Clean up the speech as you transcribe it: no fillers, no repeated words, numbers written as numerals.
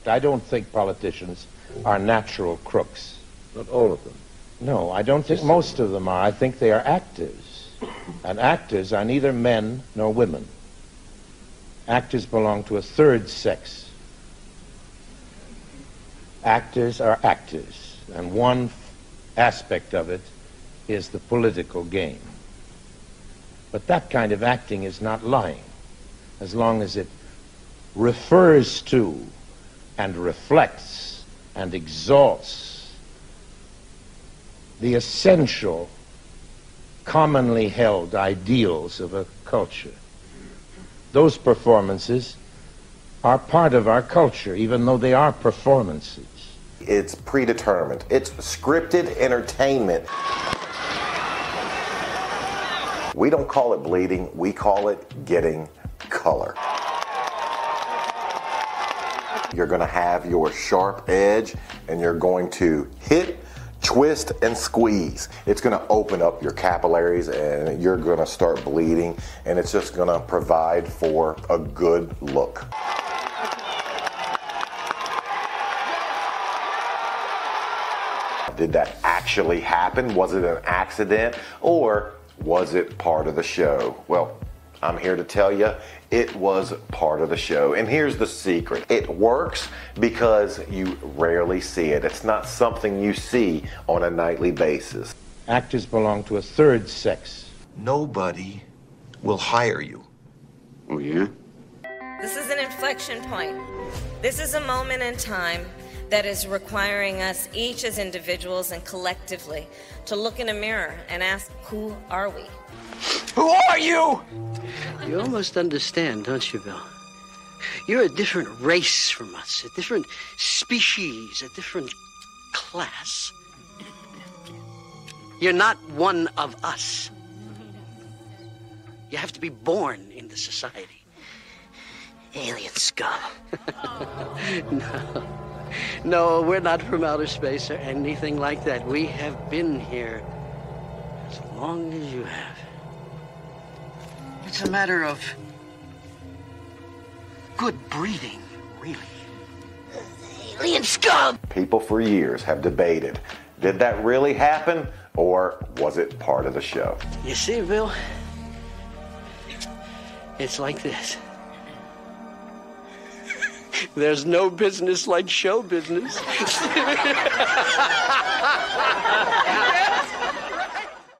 act. I don't think politicians are natural crooks. Not all of them. No, I don't think most of them are. I think they are actors. And actors are neither men nor women. Actors belong to a third sex. Actors are actors, and one aspect of it is the political game. But that kind of acting is not lying, as long as it refers to and reflects and exalts the essential, commonly held ideals of a culture. Those performances are part of our culture, even though they are performances. It's predetermined. It's scripted entertainment. We don't call it bleeding, we call it getting color. You're going to have your sharp edge, and you're going to hit, twist, and squeeze. It's going to open up your capillaries, and you're going to start bleeding, and it's just going to provide for a good look. Did that actually happen? Was it an accident? Or was it part of the show? Well, I'm here to tell you it was part of the show. And here's the secret. It works because you rarely see it. It's not something you see on a nightly basis. Actors belong to a third sex. Nobody will hire you. Oh, yeah? This is an inflection point. This is a moment in time that is requiring us each as individuals and collectively to look in a mirror and ask, who are we? Who are you? You almost understand, don't you, Bill? You're a different race from us, a different species, a different class. You're not one of us. You have to be born into society. Alien scum. No, we're not from outer space or anything like that. We have been here as long as you have. It's a matter of good breeding, really. Alien scum! People for years have debated, did that really happen, or was it part of the show? You see, Bill, it's like this. There's no business like show business.